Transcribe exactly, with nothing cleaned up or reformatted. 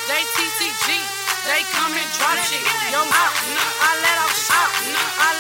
They T T G, they come and drop shit. Yo, I, I let off shot. I